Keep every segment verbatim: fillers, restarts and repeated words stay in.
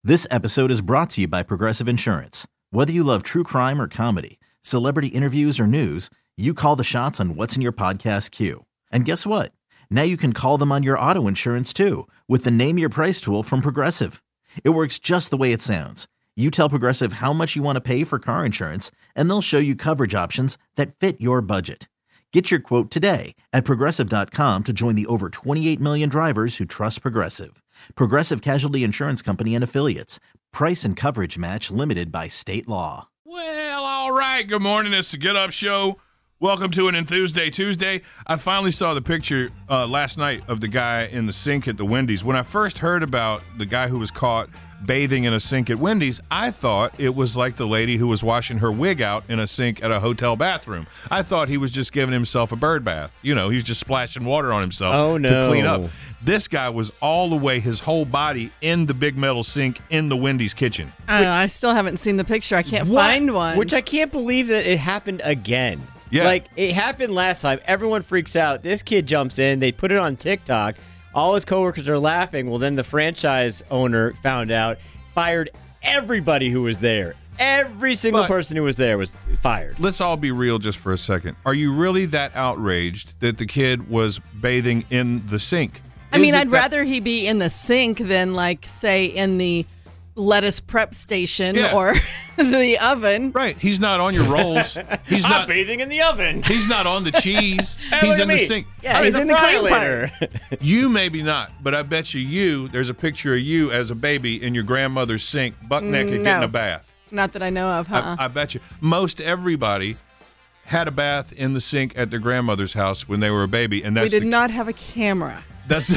This episode is brought to you by Progressive Insurance. Whether you love true crime or comedy, celebrity interviews or news, you call the shots on what's in your podcast queue. And guess what? Now you can call them on your auto insurance too with the Name Your Price tool from Progressive. It works just the way it sounds. You tell Progressive how much you want to pay for car insurance, and they'll show you coverage options that fit your budget. Get your quote today at Progressive dot com to join the over twenty-eight million drivers who trust Progressive. Progressive Casualty Insurance Company and Affiliates. Price and coverage match limited by state law. Well, all right. Good morning. It's the Get Up Show. Welcome to an Enthusday Tuesday. I finally saw the picture uh, last night of the guy in the sink at the Wendy's. When I first heard about the guy who was caught bathing in a sink at Wendy's, I thought it was like the lady who was washing her wig out in a sink at a hotel bathroom. I thought he was just giving himself a bird bath. You know, he was just splashing water on himself oh, no. to clean up. This guy was all the way, his whole body in the big metal sink in the Wendy's kitchen. I, know, I still haven't seen the picture. I can't What? find one. Which I can't believe that it happened again. Yeah. Like, it happened last time. Everyone freaks out. This kid jumps in. They put it on TikTok. All his coworkers are laughing. Well, then the franchise owner found out, fired everybody who was there. Every single But- person who was there was fired. Let's all be real just for a second. Are you really that outraged that the kid was bathing in the sink? I mean, Is it I'd that- rather he be in the sink than, like, say, in the lettuce prep station Yeah. or the oven. Right. He's not on your rolls. He's I'm not bathing in the oven. He's not on the cheese. Hey, He's look in at the me. sink. Yeah, I'm he's in the fryer clean later. You maybe not, but I bet you you, there's a picture of you as a baby in your grandmother's sink, buck naked, No. getting a bath. Not that I know of, huh? I, I bet you. Most everybody had a bath in the sink at their grandmother's house when they were a baby, and that's we did the, not have a camera. That's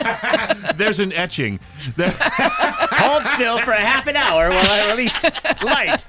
there's an etching. That, Hold still for a half an hour while I release light.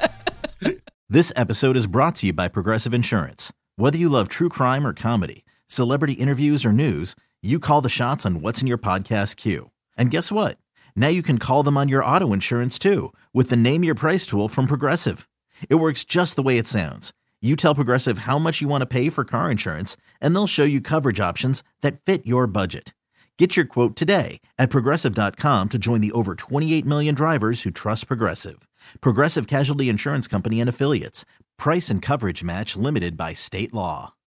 This episode is brought to you by Progressive Insurance. Whether you love true crime or comedy, celebrity interviews or news, you call the shots on what's in your podcast queue. And guess what? Now you can call them on your auto insurance too with the Name Your Price tool from Progressive. It works just the way it sounds. You tell Progressive how much you want to pay for car insurance, and they'll show you coverage options that fit your budget. Get your quote today at Progressive dot com to join the over twenty-eight million drivers who trust Progressive. Progressive Casualty Insurance Company and Affiliates. Price and coverage match limited by state law.